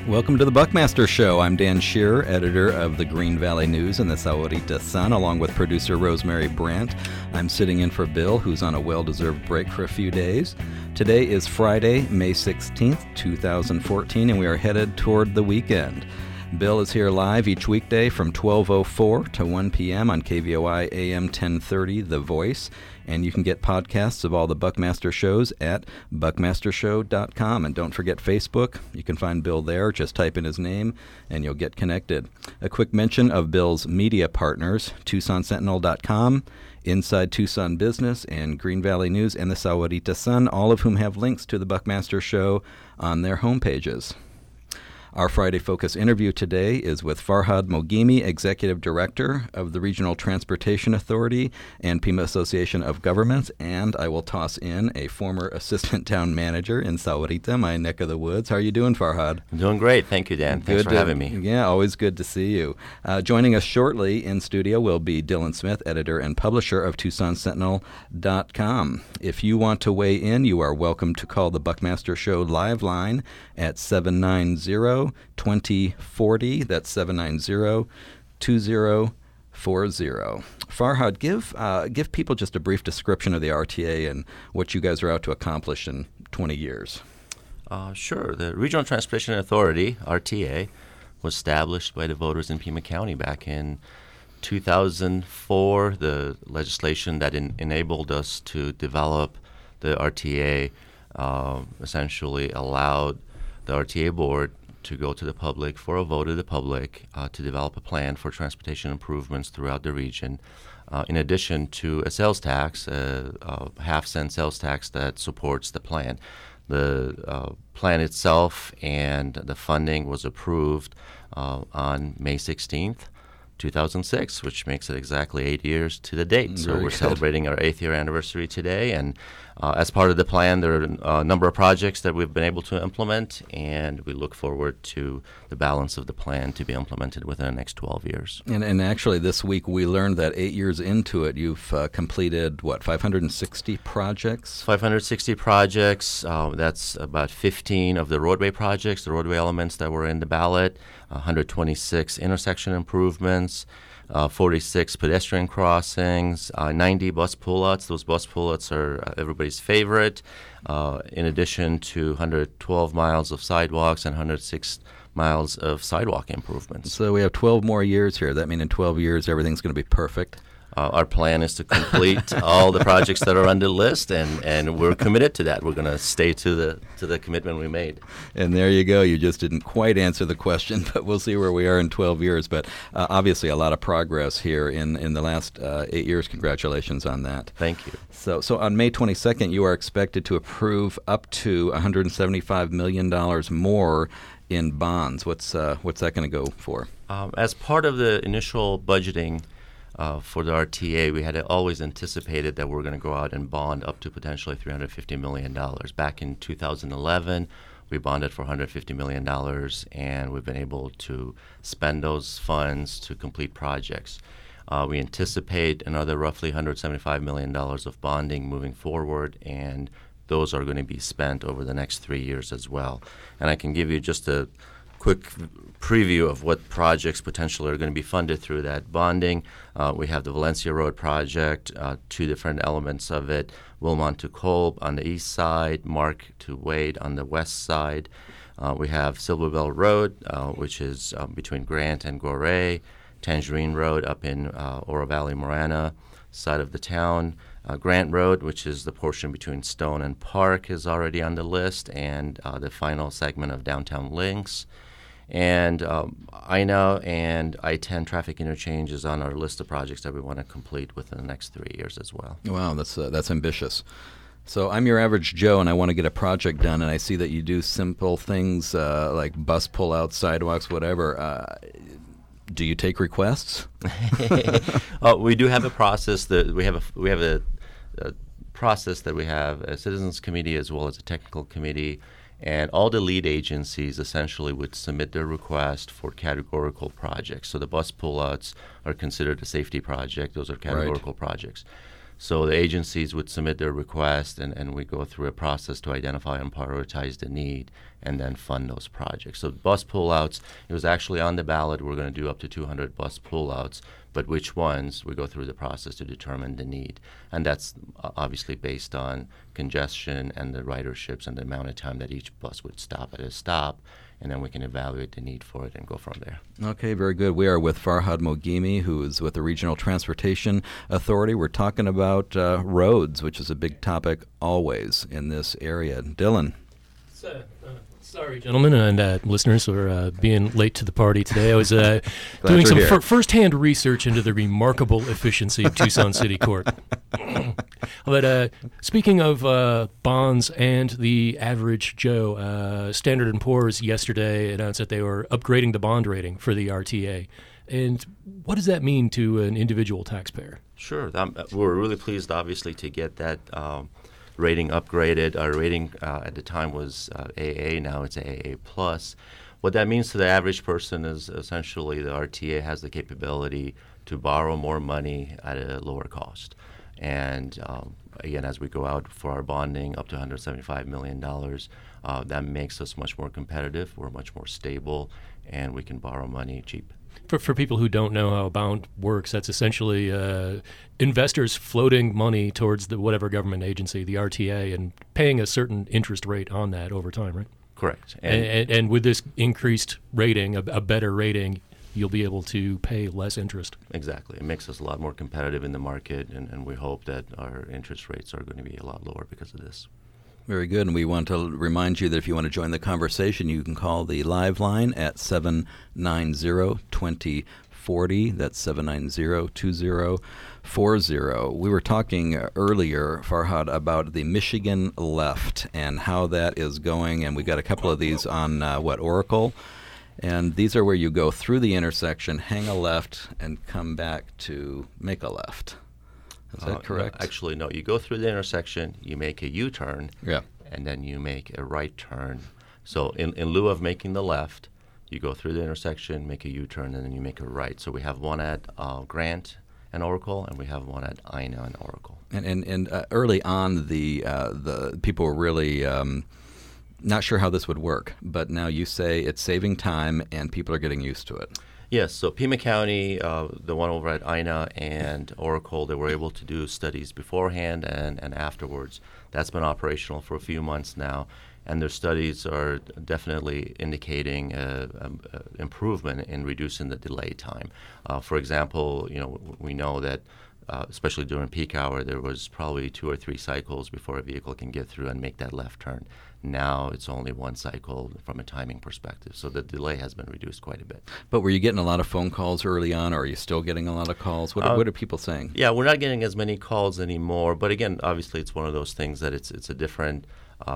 Welcome to the Buckmaster Show. I'm Dan Shearer, editor of the Green Valley News and the Sahuarita Sun, along with producer Rosemary Brandt. I'm sitting in for Bill, who's on a well-deserved break for a few days. Today is Friday, May 16th, 2014, and we are headed toward the weekend. Bill is here live each weekday from 12:04 to 1 p.m. on KVOI AM 1030, The Voice. And you can get podcasts of all the Buckmaster shows at buckmastershow.com. And don't forget Facebook. You can find Bill there. Just type in his name and you'll get connected. A quick mention of Bill's media partners, TucsonSentinel.com, Inside Tucson Business, and Green Valley News and the Sahuarita Sun, all of whom have links to the Buckmaster Show on their homepages. Our Friday Focus interview today is with Farhad Moghimi, Executive Director of the Regional Transportation Authority and Pima Association of Governments, and I will toss in a former Assistant Town Manager in Sahuarita, my neck of the woods. How are you doing, Farhad? I'm doing great. Thank you, Dan. Thanks for having me. Yeah, always good to see you. Joining us shortly in studio will be Dylan Smith, editor and publisher of TucsonSentinel.com. If you want to weigh in, you are welcome to call the Buckmaster Show live line at 790-2040. That's 790-2040. Farhad, give people just a brief description of the RTA and what you guys are out to accomplish in 20 years. Sure. The Regional Transportation Authority, RTA, was established by the voters in Pima County back in 2004. The legislation that enabled us to develop the RTA essentially allowed the RTA board to go to the public for a vote of the public to develop a plan for transportation improvements throughout the region, in addition to a sales tax, a half-cent sales tax that supports the plan. The plan itself and the funding was approved on May 16th, 2006, which makes it exactly 8 years to the date. So we're celebrating our 8th year anniversary today, and as part of the plan, there are a number of projects that we've been able to implement, and we look forward to the balance of the plan to be implemented within the next 12 years. And actually, this week we learned that 8 years into it, you've completed, 560 projects? 560 projects. That's about 15 of the roadway projects, the roadway elements that were in the ballot, 126 intersection improvements, 46 pedestrian crossings, 90 bus pullouts. Those bus pullouts are everybody's favorite, in addition to 112 miles of sidewalks and 106 miles of sidewalk improvements. So we have 12 more years here. That means in 12 years everything's going to be perfect? Our plan is to complete all the projects that are on the list, and we're committed to that. We're going to stay to the commitment we made. And there you go. You just didn't quite answer the question, but we'll see where we are in 12 years. But obviously a lot of progress here in the last 8 years. Congratulations on that. Thank you. So on May 22nd, you are expected to approve up to $175 million more in bonds. What's that going to go for? As part of the initial budgeting for the RTA, we had always anticipated that we're going to go out and bond up to potentially $350 million. Back in 2011, we bonded for $150 million, and we've been able to spend those funds to complete projects. We anticipate another roughly $175 million of bonding moving forward, and those are going to be spent over the next 3 years as well. And I can give you just a quick preview of what projects potentially are going to be funded through that bonding. We have the Valencia Road project, two different elements of it, Wilmont to Kolb on the east side, Mark to Wade on the west side. We have Silverbell Road, which is between Grant and Goree, Tangerine Road up in Oro Valley, Marana side of the town. Grant Road, which is the portion between Stone and Park, is already on the list, and the final segment of Downtown Links. And INA and I-10 traffic interchange is on our list of projects that we want to complete within the next 3 years as well. Wow, that's ambitious. So I'm your average Joe, and I want to get a project done, and I see that you do simple things like bus pull-out, sidewalks, whatever. Do you take requests? We do have a process that we have a process that we have a citizens committee as well as a technical committee, and all the lead agencies essentially would submit their request for categorical projects. So the bus pullouts are considered a safety project; those are categorical projects. So the agencies would submit their request, and we go through a process to identify and prioritize the need and then fund those projects. So bus pullouts, it was actually on the ballot. We're going to do up to 200 bus pullouts, but which ones, we go through the process to determine the need. And that's obviously based on congestion and the riderships and the amount of time that each bus would stop at a stop, and then we can evaluate the need for it and go from there. Okay, very good. We are with Farhad Moghimi, who is with the Regional Transportation Authority. We're talking about roads, which is a big topic always in this area. Dylan. Sorry, gentlemen and listeners, for being late to the party today. I was doing some first-hand research into the remarkable efficiency of Tucson City Court. But speaking of bonds and the average Joe, Standard & Poor's yesterday announced that they were upgrading the bond rating for the RTA. And what does that mean to an individual taxpayer? Sure. We're really pleased, obviously, to get that rating upgraded. Our rating at the time was AA. Now it's AA+. What that means to the average person is essentially the RTA has the capability to borrow more money at a lower cost. And again, as we go out for our bonding up to $175 million, that makes us much more competitive. We're much more stable, and we can borrow money cheap. For people who don't know how a bond works, that's essentially investors floating money towards whatever government agency, the RTA, and paying a certain interest rate on that over time, right? Correct. And with this increased rating, a better rating, you'll be able to pay less interest. Exactly. It makes us a lot more competitive in the market, and we hope that our interest rates are going to be a lot lower because of this. Very good. And we want to remind you that if you want to join the conversation, you can call the live line at 790-2040. That's 790-2040. We were talking earlier, Farhad, about the Michigan left and how that is going. And we got a couple of these on, Oracle. And these are where you go through the intersection, hang a left, and come back to make a left. Is that correct? No, actually, no. You go through the intersection, you make a U-turn, and then you make a right turn. So in lieu of making the left, you go through the intersection, make a U-turn, and then you make a right. So we have one at Grant and Oracle, and we have one at Ina and Oracle. And early on, the people were really not sure how this would work, but now you say it's saving time and people are getting used to it. Yes, so Pima County, the one over at Ina and Oracle, they were able to do studies beforehand and afterwards. That's been operational for a few months now, and their studies are definitely indicating improvement in reducing the delay time. For example, we know that especially during peak hour, there was probably 2 or 3 cycles before a vehicle can get through and make that left turn. Now it's only 1 cycle from a timing perspective, so the delay has been reduced quite a bit. But were you getting a lot of phone calls early on, or are you still getting a lot of calls? What are people saying? Yeah, we're not getting as many calls anymore, but again, obviously it's one of those things that it's a different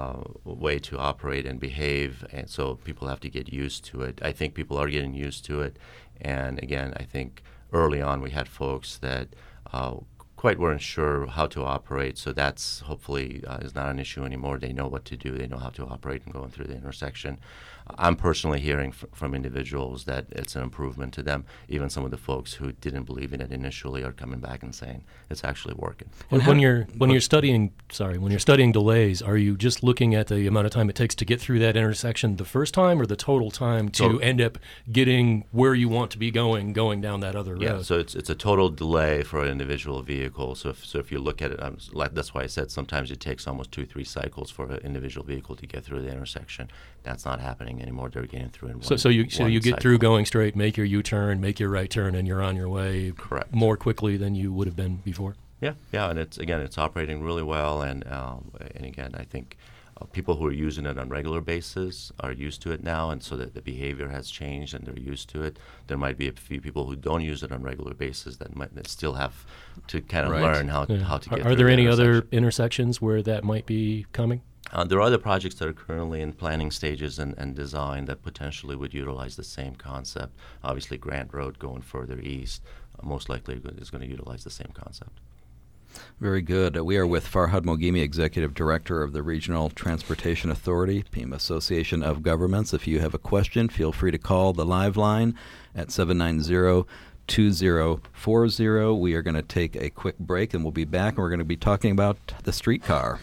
way to operate and behave, and so people have to get used to it. I think people are getting used to it, and again, I think early on we had folks that quite weren't sure how to operate, so that's hopefully is not an issue anymore. They know what to do. They know how to operate and going through the intersection. I'm personally hearing from individuals that it's an improvement to them. Even some of the folks who didn't believe in it initially are coming back and saying it's actually working. When you're studying delays, are you just looking at the amount of time it takes to get through that intersection the first time, or the total time to end up getting where you want to be going down that other road? Yeah, so it's a total delay for an individual vehicle. So if you look at it, that's why I said sometimes it takes almost 2-3 cycles for an individual vehicle to get through the intersection. That's not happening anymore. They're getting through in one. So you get through going straight, make your U-turn, make your right turn, and you're on your way. Correct. More quickly than you would have been before. Yeah, and it's operating really well, and again, I think people who are using it on a regular basis are used to it now, and so that the behavior has changed and they're used to it. There might be a few people who don't use it on a regular basis that still have to kind of learn how to get through. Are there any other intersections where that might be coming? There are other projects that are currently in planning stages and design that potentially would utilize the same concept. Obviously, Grant Road going further east most likely is going to utilize the same concept. Very good. We are with Farhad Moghimi, Executive Director of the Regional Transportation Authority, Pima Association of Governments. If you have a question, feel free to call the live line at 790-2040. 2040. We are going to take a quick break, and we'll be back, and we're going to be talking about the streetcar.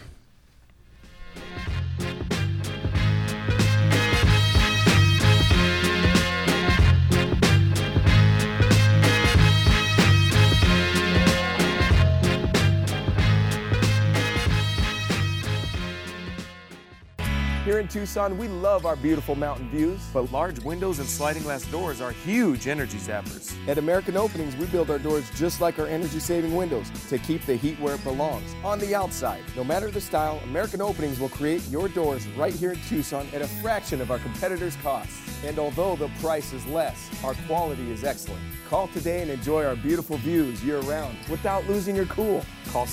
Here in Tucson, we love our beautiful mountain views, but large windows and sliding glass doors are huge energy zappers. At American Openings, we build our doors just like our energy-saving windows to keep the heat where it belongs, on the outside. No matter the style, American Openings will create your doors right here in Tucson at a fraction of our competitors' costs. And although the price is less, our quality is excellent. Call today and enjoy our beautiful views year-round without losing your cool. Call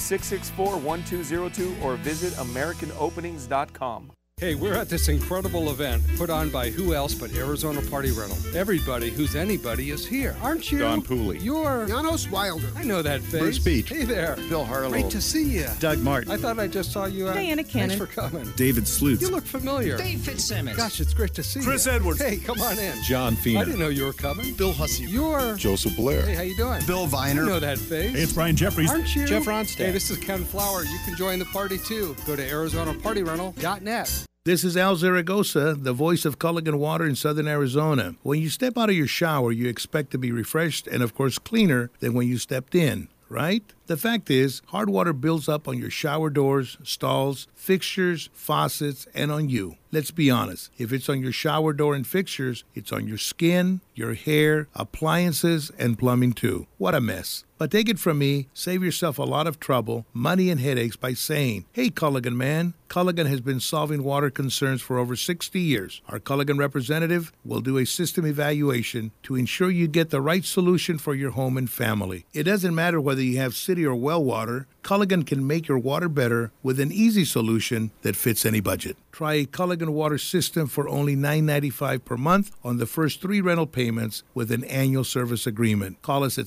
664-1202 or visit AmericanOpenings.com. Hey, we're at this incredible event put on by who else but Arizona Party Rental. Everybody who's anybody is here, aren't you? Don Pooley. You're Janos Wilder. I know that face. Bruce Beach. Hey there. Bill Harlow. Great to see you. Doug Martin. I thought I just saw you. Diana Cannon. Thanks for coming. David Sleuth. You look familiar. Dave Fitzsimmons. Gosh, it's great to see you. Chris Edwards. Hey, come on in. John Feener. I didn't know you were coming. Bill Hussey. You're Joseph Blair. Hey, how you doing? Bill Viner. I know that face. Hey, it's Brian Jeffries. Aren't you? Jeff Ronstadt. Hey, this is Ken Flower. You can join the party too. Go to ArizonaPartyRental.net. This is Al Zaragoza, the voice of Culligan Water in Southern Arizona. When you step out of your shower, you expect to be refreshed and, of course, cleaner than when you stepped in, right? The fact is, hard water builds up on your shower doors, stalls, fixtures, faucets, and on you. Let's be honest. If it's on your shower door and fixtures, it's on your skin, your hair, appliances, and plumbing too. What a mess. But take it from me, save yourself a lot of trouble, money, and headaches by saying, "Hey, Culligan man." Culligan has been solving water concerns for over 60 years. Our Culligan representative will do a system evaluation to ensure you get the right solution for your home and family. It doesn't matter whether you have city or well water, Culligan can make your water better with an easy solution that fits any budget. Try a Culligan water system for only $9.95 per month on the first 3 rental payments with an annual service agreement. Call us at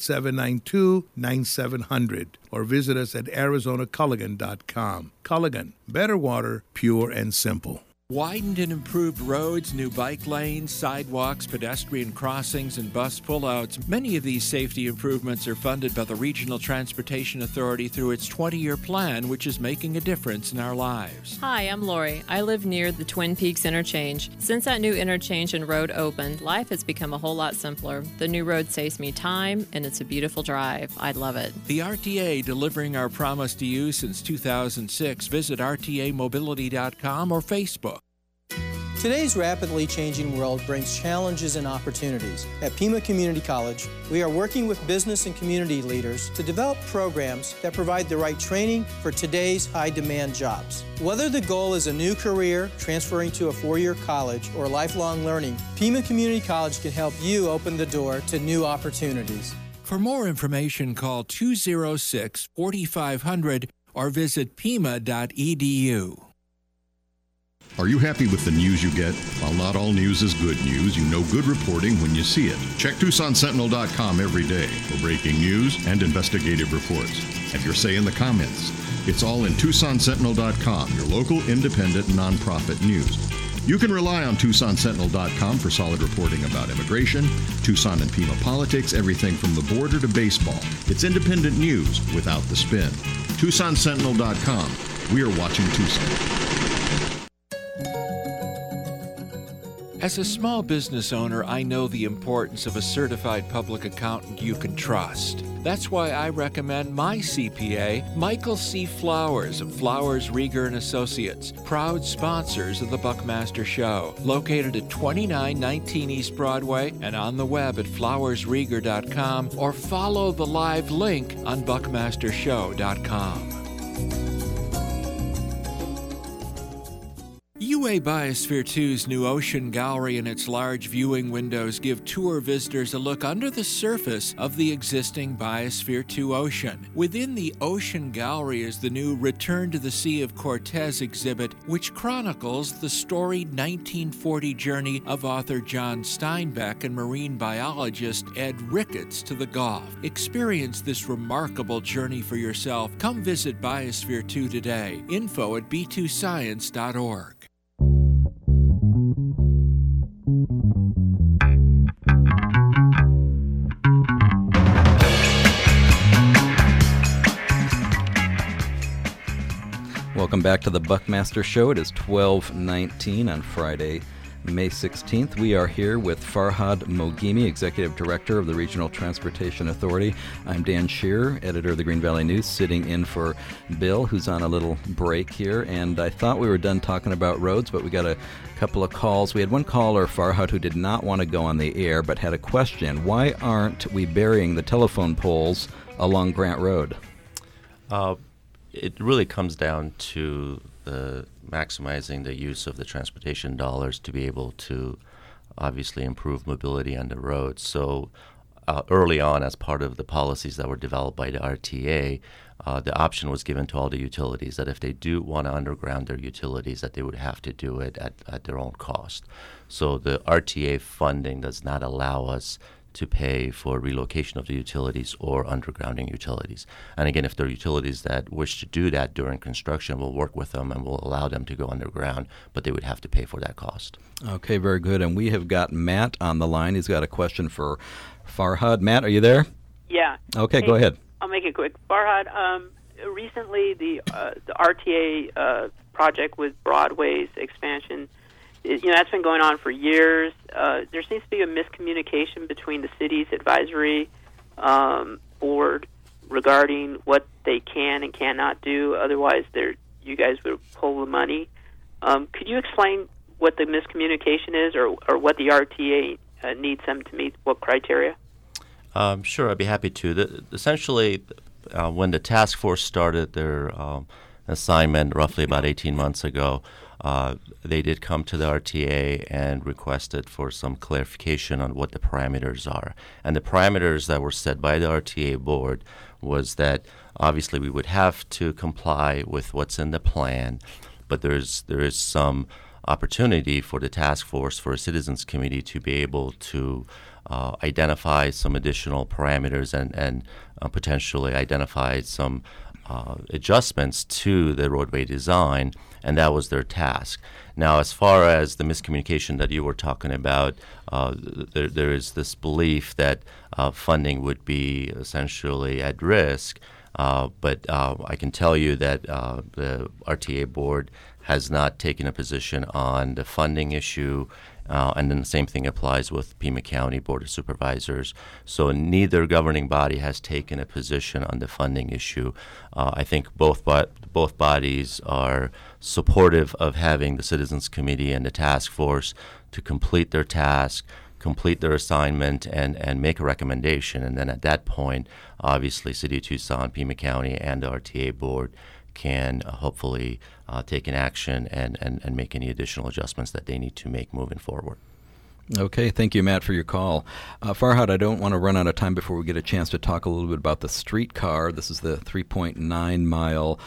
792-9700 or visit us at ArizonaCulligan.com. Culligan, better water, pure and simple. Widened and improved roads, new bike lanes, sidewalks, pedestrian crossings, and bus pullouts. Many of these safety improvements are funded by the Regional Transportation Authority through its 20-year plan, which is making a difference in our lives. Hi, I'm Lori. I live near the Twin Peaks interchange. Since that new interchange and road opened, life has become a whole lot simpler. The new road saves me time, and it's a beautiful drive. I love it. The RTA, delivering our promise to you since 2006. Visit RTAmobility.com or Facebook. Today's rapidly changing world brings challenges and opportunities. At Pima Community College, we are working with business and community leaders to develop programs that provide the right training for today's high-demand jobs. Whether the goal is a new career, transferring to a 4-year college, or lifelong learning, Pima Community College can help you open the door to new opportunities. For more information, call 206-4500 or visit pima.edu. Are you happy with the news you get? While not all news is good news, you know good reporting when you see it. Check TucsonSentinel.com every day for breaking news and investigative reports. Have your say in the comments. It's all in TucsonSentinel.com, your local independent nonprofit news. You can rely on TucsonSentinel.com for solid reporting about immigration, Tucson and Pima politics, everything from the border to baseball. It's independent news without the spin. TucsonSentinel.com. We are watching Tucson. As a small business owner, I know the importance of a certified public accountant you can trust. That's why I recommend my CPA, Michael C. Flowers of Flowers, Rieger & Associates, proud sponsors of the Buckmaster Show, located at 2919 East Broadway and on the web at flowersrieger.com or follow the live link on buckmastershow.com. UA Biosphere 2's new Ocean Gallery and its large viewing windows give tour visitors a look under the surface of the existing Biosphere 2 ocean. Within the Ocean Gallery is the new Return to the Sea of Cortez exhibit, which chronicles the storied 1940 journey of author John Steinbeck and marine biologist Ed Ricketts to the Gulf. Experience this remarkable journey for yourself. Come visit Biosphere 2 today. Info at b2science.org. back to the Buckmaster Show. It is 12:19 on Friday, May 16th. We are here with Farhad Moghimi, Executive Director of the Regional Transportation Authority. I'm Dan Shearer, editor of the Green Valley News, sitting in for Bill, who's on a little break here. And I thought we were done talking about roads, but we got a couple of calls. We had one caller, Farhad, who did not want to go on the air, but had a question. Why aren't we burying the telephone poles along Grant Road? It really comes down to the maximizing the use of the transportation dollars to be able to obviously improve mobility on the road. So early on, as part of the policies that were developed by the RTA, the option was given to all the utilities that if they do want to underground their utilities, that they would have to do it at their own cost. So the RTA funding does not allow us to pay for relocation of the utilities or undergrounding utilities. And again, if there are utilities that wish to do that during construction, we'll work with them and we'll allow them to go underground, but they would have to pay for that cost. Okay, very good. And we have got Matt on the line. He's got a question for Farhad. Matt, are you there? Yeah. Okay, go ahead. I'll make it quick. Farhad, recently the RTA project with Broadway's expansion, that's been going on for years. There seems to be a miscommunication between the city's advisory board regarding what they can and cannot do. Otherwise, you guys would pull the money. Could you explain what the miscommunication is, or what the RTA needs them to meet? What criteria? Sure, I'd be happy to. Essentially, when the task force started their assignment roughly about 18 months ago, they did come to the RTA and requested for some clarification on what the parameters are. And the parameters that were set by the RTA board was that obviously we would have to comply with what's in the plan, but there is some opportunity for the task force, for a citizens committee, to be able to identify some additional parameters and potentially identify some adjustments to the roadway design, and that was their task. Now, as far as the miscommunication that you were talking about, there is this belief that funding would be essentially at risk, but I can tell you that the RTA board has not taken a position on the funding issue. And then the same thing applies with Pima County Board of Supervisors. So neither governing body has taken a position on the funding issue. I think both bodies are supportive of having the Citizens Committee and the task force to complete their task, complete their assignment, and make a recommendation. And then at that point, obviously, City of Tucson, Pima County, and the RTA Board can hopefully take an action and make any additional adjustments that they need to make moving forward. Okay, thank you, Matt, for your call. Farhad, I don't want to run out of time before we get a chance to talk a little bit about the streetcar. This is the 3.9-mile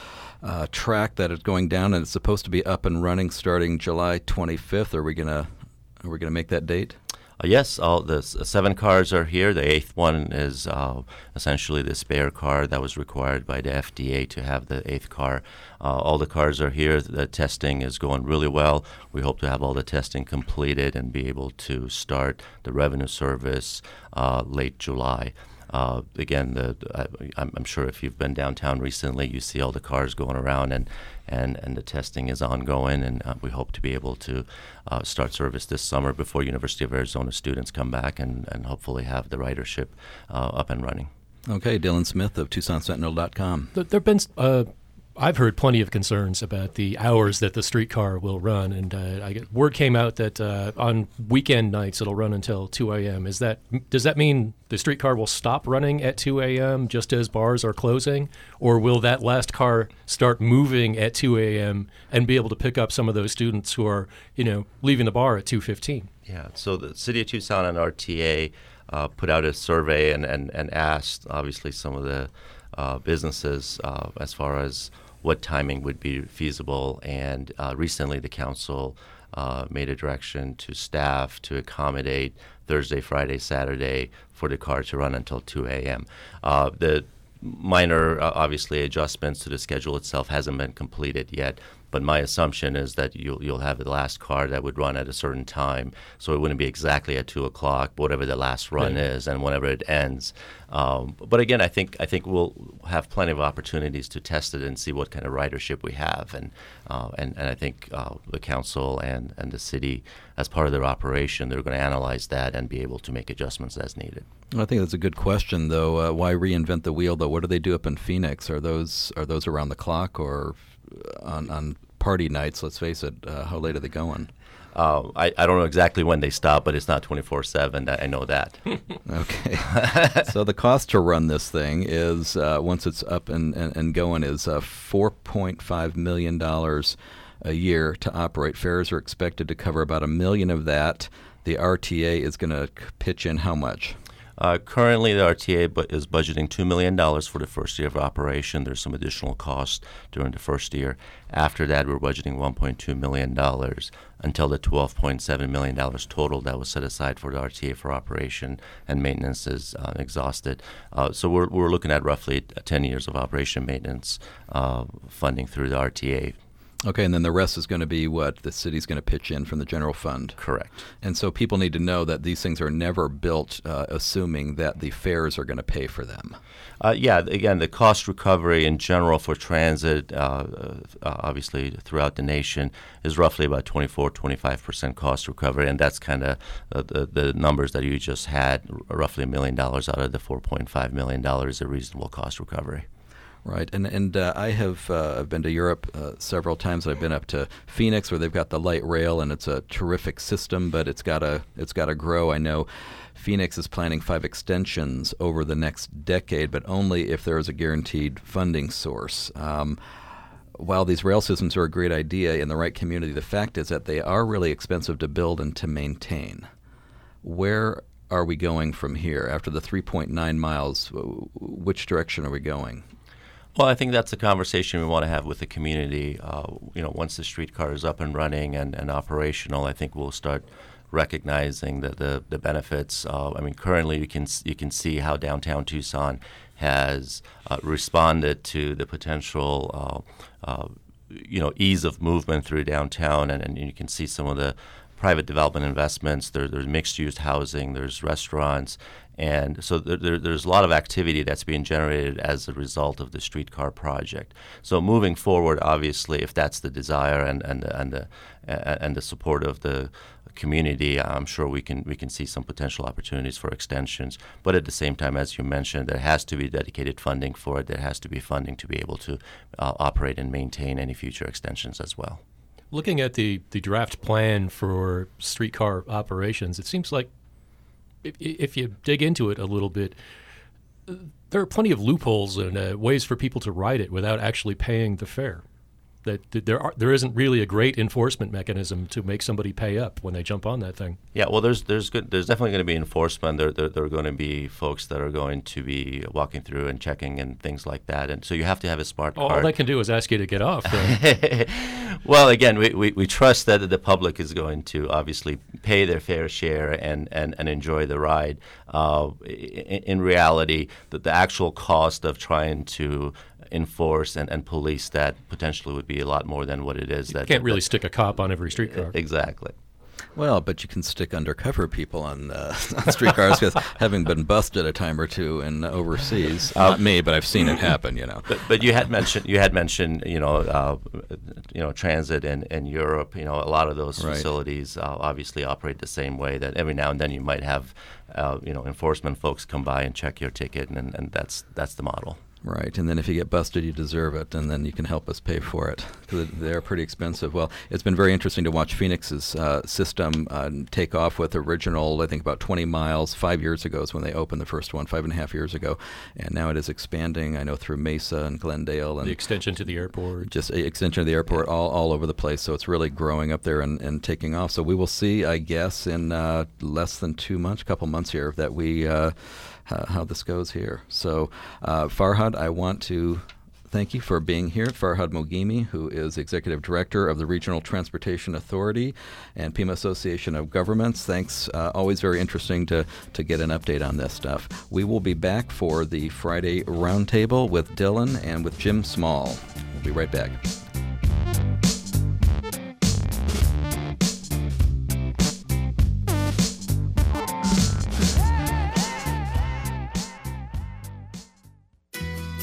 track that is going down, and it's supposed to be up and running starting July 25th. Are we gonna make that date? Yes, all the 7 cars are here. The 8th one is essentially the spare car that was required by the FDA to have the 8th car. All the cars are here. The testing is going really well. We hope to have all the testing completed and be able to start the revenue service late July. Again, I'm sure if you've been downtown recently, you see all the cars going around, and the testing is ongoing, and we hope to be able to start service this summer before University of Arizona students come back and hopefully have the ridership up and running. Okay, Dylan Smith of TucsonSentinel.com. There have been I've heard plenty of concerns about the hours that the streetcar will run, and word came out that on weekend nights it'll run until 2 a.m. Does that mean the streetcar will stop running at 2 a.m. just as bars are closing, or will that last car start moving at 2 a.m. and be able to pick up some of those students who are, leaving the bar at 2:15? Yeah, so the City of Tucson and RTA put out a survey and asked, obviously, some of the businesses as far as what timing would be feasible, and recently the council made a direction to staff to accommodate Thursday, Friday, Saturday for the car to run until 2 a.m. The minor, obviously, adjustments to the schedule itself hasn't been completed yet, But my assumption is that you'll have the last car that would run at a certain time, so it wouldn't be exactly at 2 o'clock, whatever the last run is, and whenever it ends. But again, I think we'll have plenty of opportunities to test it and see what kind of ridership we have, and I think the council and the city, as part of their operation, they're going to analyze that and be able to make adjustments as needed. Well, I think that's a good question, though. Why reinvent the wheel, though? What do they do up in Phoenix? Are those around the clock or on party nights? Let's face it. How late are they going? I don't know exactly when they stop, but it's not 24/7. I know that. Okay. So the cost to run this thing is, once it's up and going, is $4.5 million a year to operate. Fares are expected to cover about $1 million of that. The RTA is going to pitch in how much? Currently, the RTA is budgeting $2 million for the first year of operation. There's some additional costs during the first year. After that, we're budgeting $1.2 million until the $12.7 million total that was set aside for the RTA for operation and maintenance is exhausted. So we're looking at roughly 10 years of operation maintenance funding through the RTA. Okay, and then the rest is going to be what the city's going to pitch in from the general fund. Correct. And so people need to know that these things are never built assuming that the fares are going to pay for them. Yeah, again, the cost recovery in general for transit, obviously throughout the nation, is roughly about 24-25% cost recovery, and that's kind of the numbers that you just had. Roughly $1 million out of the $4.5 million is a reasonable cost recovery. Right, and I have I've been to Europe several times. I've been up to Phoenix, where they've got the light rail, and it's a terrific system, but it's got to grow. I know Phoenix is planning 5 extensions over the next decade, but only if there is a guaranteed funding source. While these rail systems are a great idea in the right community, the fact is that they are really expensive to build and to maintain. Where are we going from here? After the 3.9 miles, which direction are we going? Well, I think that's a conversation we want to have with the community. Once the streetcar is up and running and operational, I think we'll start recognizing the benefits. Currently you can see how downtown Tucson has responded to the potential ease of movement through downtown, and you can see some of the private development investments. There's mixed-use housing, there's restaurants, and so there's a lot of activity that's being generated as a result of the streetcar project. So moving forward, obviously, if that's the desire and the support of the community, I'm sure we can see some potential opportunities for extensions. But at the same time, as you mentioned, there has to be dedicated funding for it. There has to be funding to be able to operate and maintain any future extensions as well. Looking at the draft plan for streetcar operations, it seems like if you dig into it a little bit, there are plenty of loopholes and ways for people to ride it without actually paying the fare. That there isn't really a great enforcement mechanism to make somebody pay up when they jump on that thing. Yeah, well, there's definitely going to be enforcement. There are going to be folks that are going to be walking through and checking and things like that. And so you have to have a smart card. All they can do is ask you to get off. Well, again, we trust that the public is going to obviously pay their fair share and enjoy the ride. In reality, the actual cost of trying to enforce and police that potentially would be a lot more than what it is. You can't really stick a cop on every streetcar. Exactly. Well, but you can stick undercover people on streetcars, because having been busted a time or two in overseas, not me, but I've seen it happen. But you had mentioned transit in Europe. A lot of those facilities obviously operate the same way. That every now and then you might have enforcement folks come by and check your ticket, and that's the model. Right, and then if you get busted, you deserve it, and then you can help us pay for it, because they're pretty expensive. Well, it's been very interesting to watch Phoenix's system take off with original, I think, about 20 miles. 5 years ago is when they opened the first one, 5.5 years ago, and now it is expanding, I know, through Mesa and Glendale. And the extension to the airport. Just extension to the airport, all over the place, so it's really growing up there and taking off. So we will see, I guess, in less than 2 months, a couple months here, that we... how this goes here. So, Farhad, I want to thank you for being here. Farhad Mogimi, who is Executive Director of the Regional Transportation Authority and Pima Association of Governments. Thanks. Always very interesting to get an update on this stuff. We will be back for the Friday Roundtable with Dylan and with Jim Small. We'll be right back.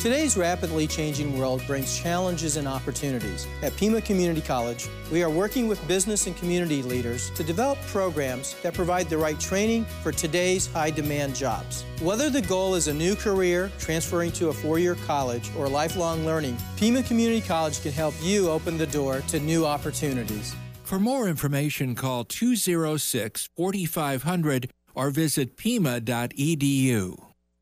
Today's rapidly changing world brings challenges and opportunities. At Pima Community College, we are working with business and community leaders to develop programs that provide the right training for today's high-demand jobs. Whether the goal is a new career, transferring to a four-year college, or lifelong learning, Pima Community College can help you open the door to new opportunities. For more information, call 206-4500 or visit pima.edu.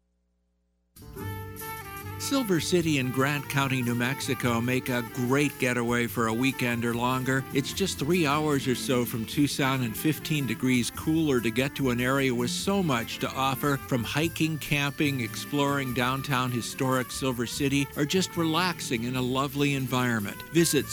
Silver City and Grant County, New Mexico make a great getaway for a weekend or longer. It's just 3 hours or so from Tucson and 15 degrees cooler to get to an area with so much to offer, from hiking, camping, exploring downtown historic Silver City, or just relaxing in a lovely environment. Visit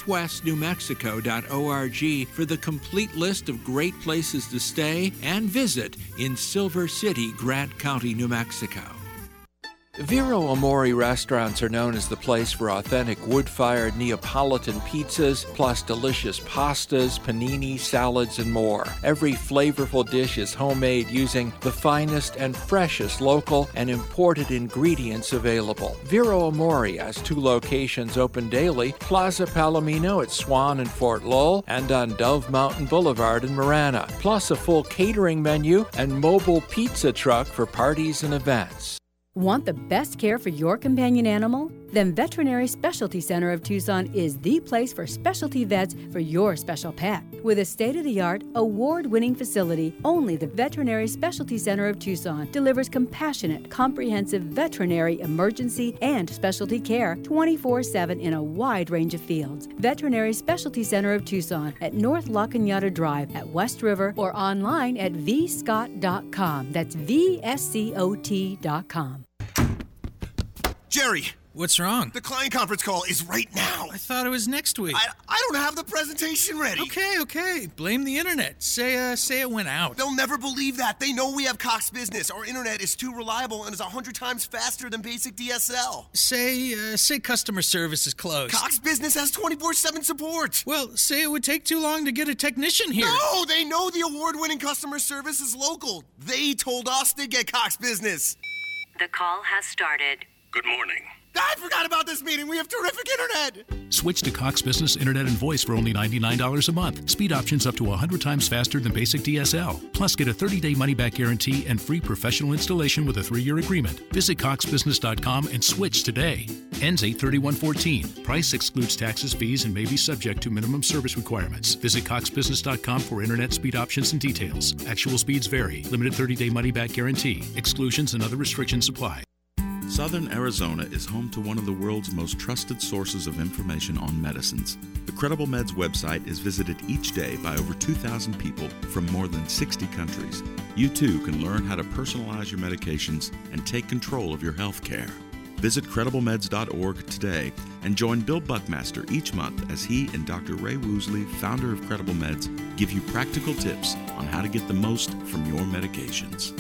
southwestnewmexico.org for the complete list of great places to stay and visit in Silver City, Grant County, New Mexico. Vero Amore restaurants are known as the place for authentic wood-fired Neapolitan pizzas, plus delicious pastas, panini, salads, and more. Every flavorful dish is homemade using the finest and freshest local and imported ingredients available. Vero Amore has 2 locations open daily: Plaza Palomino at Swan and Fort Lowell, and on Dove Mountain Boulevard in Marana, plus a full catering menu and mobile pizza truck for parties and events. Want the best care for your companion animal? Then Veterinary Specialty Center of Tucson is the place for specialty vets for your special pet. With a state-of-the-art, award-winning facility, only the Veterinary Specialty Center of Tucson delivers compassionate, comprehensive veterinary emergency and specialty care 24/7 in a wide range of fields. Veterinary Specialty Center of Tucson at North La Cañada Drive at West River, or online at vscott.com. That's VSCOT.com. Jerry! What's wrong? The client conference call is right now. I thought it was next week. I don't have the presentation ready. Okay. Blame the internet. Say it went out. They'll never believe that. They know we have Cox Business. Our internet is too reliable and is 100 times faster than basic DSL. Say customer service is closed. Cox Business has 24/7 support. Well, say it would take too long to get a technician here. No, they know the award-winning customer service is local. They told us to get Cox Business. The call has started. Good morning. I forgot about this meeting. We have terrific internet. Switch to Cox Business Internet and Voice for only $99 a month. Speed options up to 100 times faster than basic DSL. Plus, get a 30-day money-back guarantee and free professional installation with a 3-year agreement. Visit coxbusiness.com and switch today. Ends 8/31/14. Price excludes taxes, fees, and may be subject to minimum service requirements. Visit coxbusiness.com for internet speed options and details. Actual speeds vary. Limited 30-day money-back guarantee. Exclusions and other restrictions apply. Southern Arizona is home to one of the world's most trusted sources of information on medicines. The Credible Meds website is visited each day by over 2,000 people from more than 60 countries. You too can learn how to personalize your medications and take control of your health care. Visit CredibleMeds.org today and join Bill Buckmaster each month as he and Dr. Ray Woosley, founder of Credible Meds, give you practical tips on how to get the most from your medications.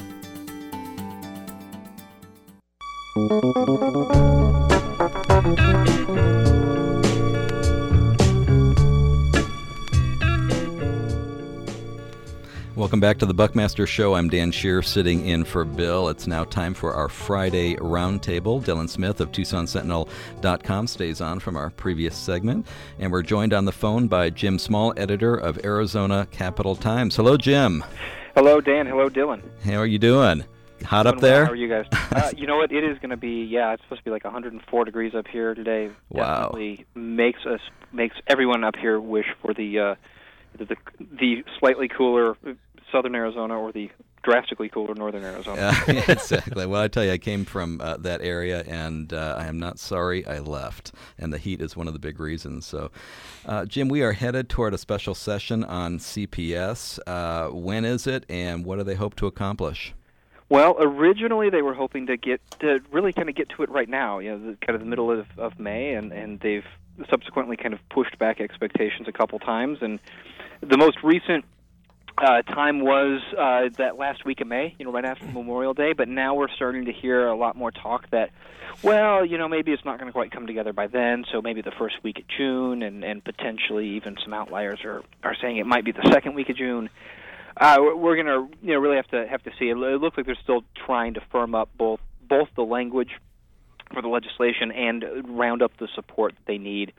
Welcome back to the Buckmaster Show. I'm Dan Shear, sitting in for Bill. It's now time for our Friday Roundtable. Dylan Smith of TucsonSentinel.com stays on from our previous segment. And we're joined on the phone by Jim Small, editor of Arizona Capital Times. Hello, Jim. Hello, Dan. Hello, Dylan. How are you doing? Hot up there? Well. How are you guys? You know what? It is going to be, it's supposed to be like 104 degrees up here today. Wow. Definitely makes everyone up here wish for the slightly cooler southern Arizona or the drastically cooler northern Arizona. Exactly. Well, I tell you, I came from that area, and I am not sorry I left. And the heat is one of the big reasons. So, Jim, we are headed toward a special session on CPS. When is it, and what do they hope to accomplish? Well, originally they were hoping to really kind of get to it right now, kind of the middle of May, and they've subsequently kind of pushed back expectations a couple times. And the most recent time was that last week of May, right after Memorial Day. But now we're starting to hear a lot more talk that, maybe it's not going to quite come together by then. So maybe the first week of June, and potentially even some outliers are saying it might be the second week of June. We're going to really have to see. It looks like they're still trying to firm up both the language the legislation and round up the support that they need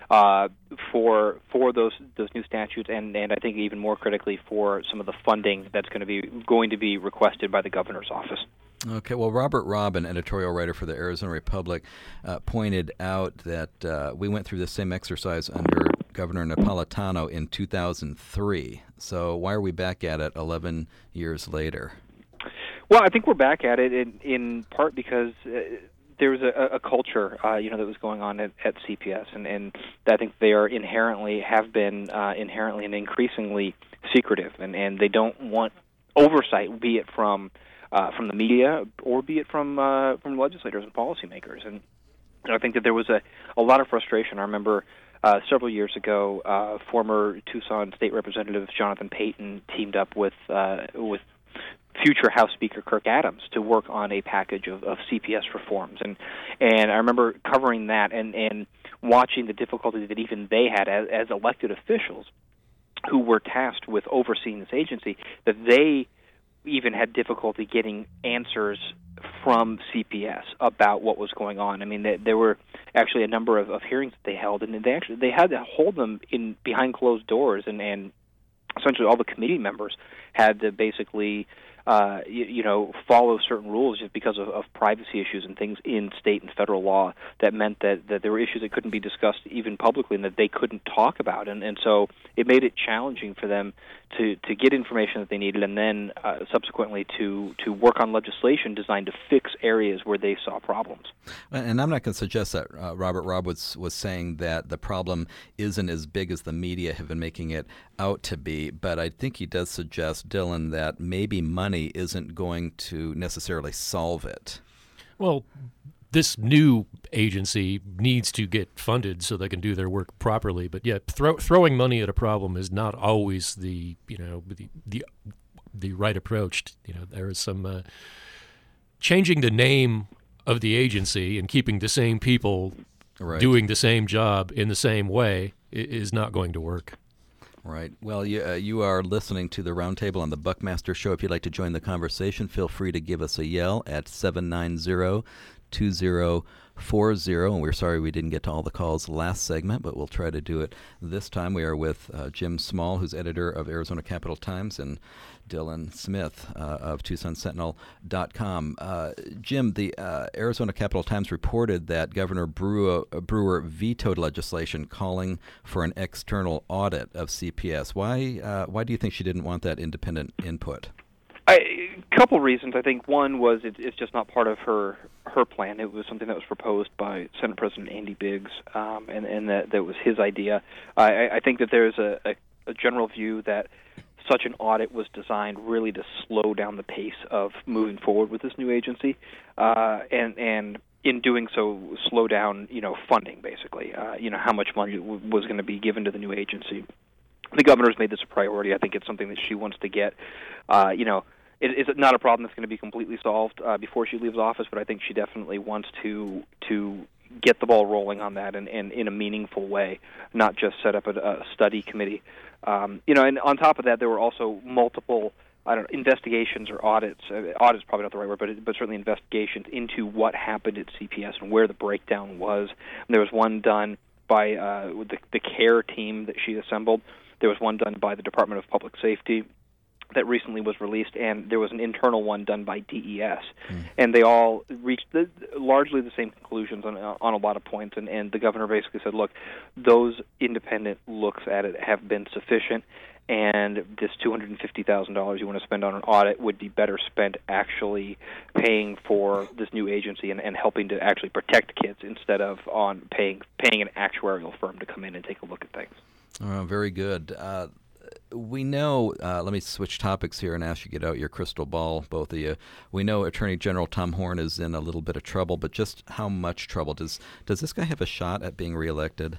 for those new statutes, and I think even more critically for some of the funding that's going to be requested by the governor's office. Okay, well, Robert Robb, an editorial writer for the Arizona Republic, pointed out that we went through the same exercise under Governor Napolitano in 2003. So why are we back at it 11 years later? Well, I think we're back at it in part because there was a culture, that was going on at CPS, and I think they are have been inherently and increasingly secretive, and they don't want oversight, be it from the media or be it from legislators and policymakers. And I think that there was a lot of frustration. I remember several years ago, former Tucson State Representative Jonathan Payton teamed up with future House Speaker Kirk Adams to work on a package of CPS reforms, and I remember covering that and watching the difficulty that even they had as elected officials who were tasked with overseeing this agency, that they even had difficulty getting answers from CPS about what was going on. I mean, there were actually a number of hearings that they held, and they had to hold them behind closed doors, and essentially all the committee members had to basically follow certain rules just because of privacy issues and things in state and federal law that meant that there were issues that couldn't be discussed even publicly and that they couldn't talk about. And so it made it challenging for them to get information that they needed and then subsequently to work on legislation designed to fix areas where they saw problems. And I'm not going to suggest that Robert Robb was saying that the problem isn't as big as the media have been making it out to be, but I think he does suggest, Dylan, that maybe money isn't going to necessarily solve it. Well, this new agency needs to get funded so they can do their work properly. But yet, throwing money at a problem is not always the right approach. There is some changing the name of the agency and keeping the same people doing the same job in the same way is not going to work. Right. Well, you are listening to the Roundtable on the Buckmaster Show. If you'd like to join the conversation, feel free to give us a yell at 790-2040. And we're sorry we didn't get to all the calls last segment, but we'll try to do it this time. We are with Jim Small, who's editor of Arizona Capital Times, and Dylan Smith of TucsonSentinel.com. Jim, the Arizona Capital Times reported that Governor Brewer vetoed legislation calling for an external audit of CPS. Why do you think she didn't want that independent input? A couple reasons. I think one was it's just not part of her plan. It was something that was proposed by Senate President Andy Biggs, and that was his idea. I think that there's a general view that such an audit was designed really to slow down the pace of moving forward with this new agency, and in doing so, slow down, funding, basically. How much money was going to be given to the new agency. The governor's made this a priority. I think it's something that she wants to get. It's not a problem that's going to be completely solved before she leaves office, but I think she definitely wants to get the ball rolling on that and in a meaningful way, not just set up a study committee. And on top of that, there were also multiple, investigations or audits. Audit's probably not the right word, but certainly investigations into what happened at CPS and where the breakdown was. And there was one done by the CARE team that she assembled. There was one done by the Department of Public Safety that recently was released, and there was an internal one done by DES. And they all reached largely the same conclusions on a lot of points, and the governor basically said, look, those independent looks at it have been sufficient, and this $250,000 you want to spend on an audit would be better spent actually paying for this new agency and helping to actually protect kids instead of on paying an actuarial firm to come in and take a look at things. Very good. We know, let me switch topics here and ask you to get out your crystal ball, both of you. We know Attorney General Tom Horne is in a little bit of trouble, but just how much trouble? Does this guy have a shot at being reelected?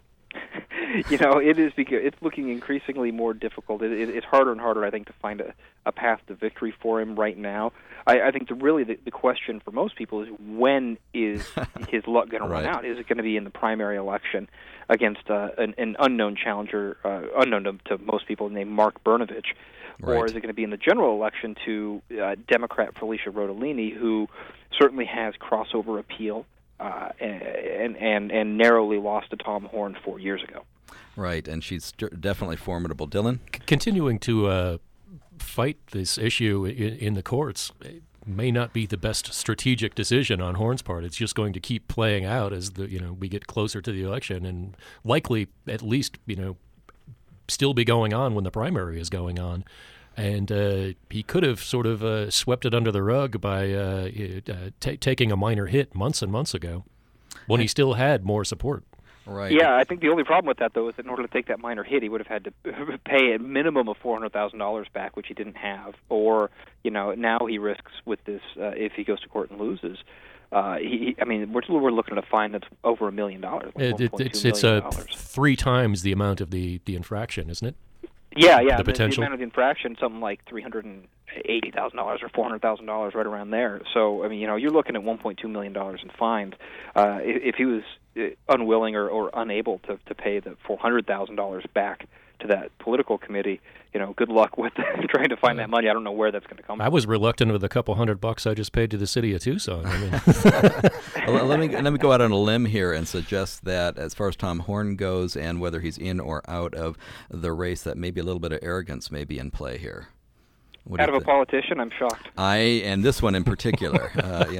It is because it's looking increasingly more difficult. It's harder and harder, I think, to find a path to victory for him right now. I think the question for most people is, when is his luck going to run out? Is it going to be in the primary election against an unknown challenger, unknown to most people, named Mark Brnovich? Or is it going to be in the general election to Democrat Felicia Rodolini, who certainly has crossover appeal and narrowly lost to Tom Horn 4 years ago. Right, and she's definitely formidable. Dylan? Continuing to fight this issue in the courts may not be the best strategic decision on Horn's part. It's just going to keep playing out as we get closer to the election, and likely at least still be going on when the primary is going on. And he could have sort of swept it under the rug by taking a minor hit months and months ago when he still had more support. Right. Yeah, I think the only problem with that, though, is that in order to take that minor hit, he would have had to pay a minimum of $400,000 back, which he didn't have. Or, now he risks with this, if he goes to court and loses, we're looking at a fine that's over $1 million. It's 3 times the amount of the infraction, isn't it? Yeah. The potential. The amount of the infraction, something like $380,000 or $400,000, right around there. So, you're looking at $1.2 million in fines. If he was unwilling or unable to pay the $400,000 back to that political committee, good luck with trying to find that money. I don't know where that's going to come from. I was reluctant with a couple $100 I just paid to the city of Tucson. Well, let me go out on a limb here and suggest that as far as Tom Horn goes, and whether he's in or out of the race, that maybe a little bit of arrogance may be in play here. Out of a politician, I'm shocked. And this one in particular,